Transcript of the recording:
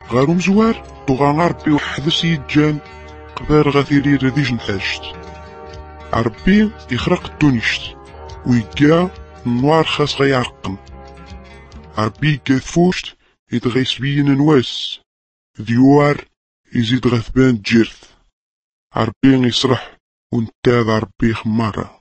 غارو مزوار طوغا ربي وحدس يجان قبار غاثيري رديج نحاشت. ربي يخرق الدونيشت ويقا النوار خاص غيعرقم. ربي يقا ثفوشت يدغيس بين نواس ديوار يزيد غثبان جيرث. ربي يصرح ونتاذ ربي خمارة.